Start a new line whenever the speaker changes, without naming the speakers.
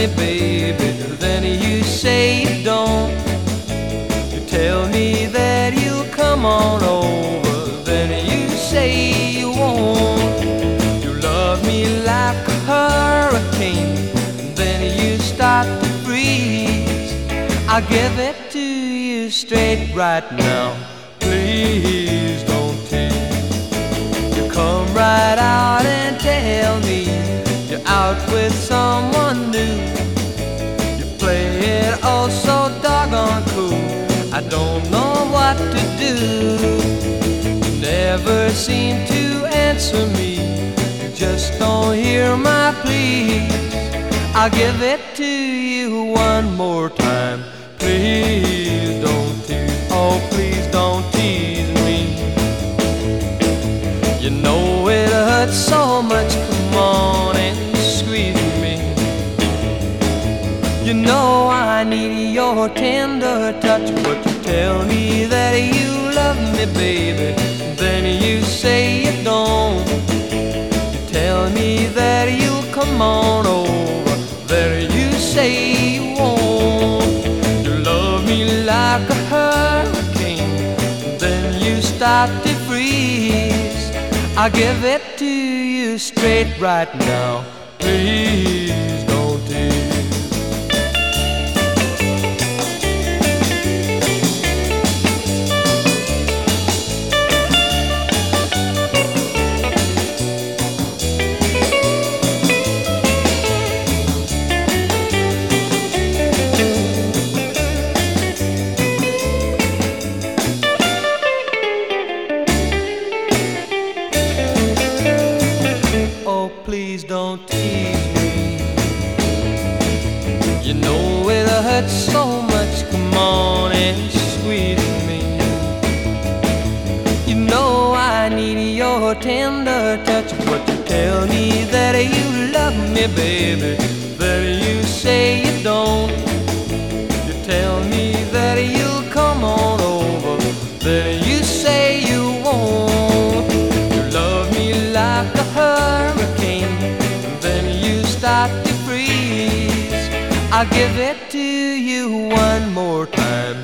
me, baby, then you say you don't. You tell me that you'll come on over, then you say you won't. You love me like a hurricane, then you start to freeze. I'll give it to you straight right now. Please don't tease. You come right out and tell me you're out with someone new. You play it oh so doggone cool. I don't know what to do. You never seem to answer me. You just don't hear my pleas. I'll give it to you one more time. Please don't tease. Oh, please don't tease me. You know it hurts so much. Come on and squeeze me. You know I need your tender touch, but you tell me that you love me, baby, then you say you don't. You tell me that you'll come on over, then you say you won't. You love me like a hurricane, then you start to freeze. I'll give it to you straight right now. Please don't tease. Oh, please don't tease me. You know it hurts so much. Come on and squeeze me. You know I need your tender touch, but you tell me that you love me, baby, that you say you don't. You tell me that you'll come on over, that you say you won't. You love me like a hurricane, then you start to freeze. I'll give it to you one more time.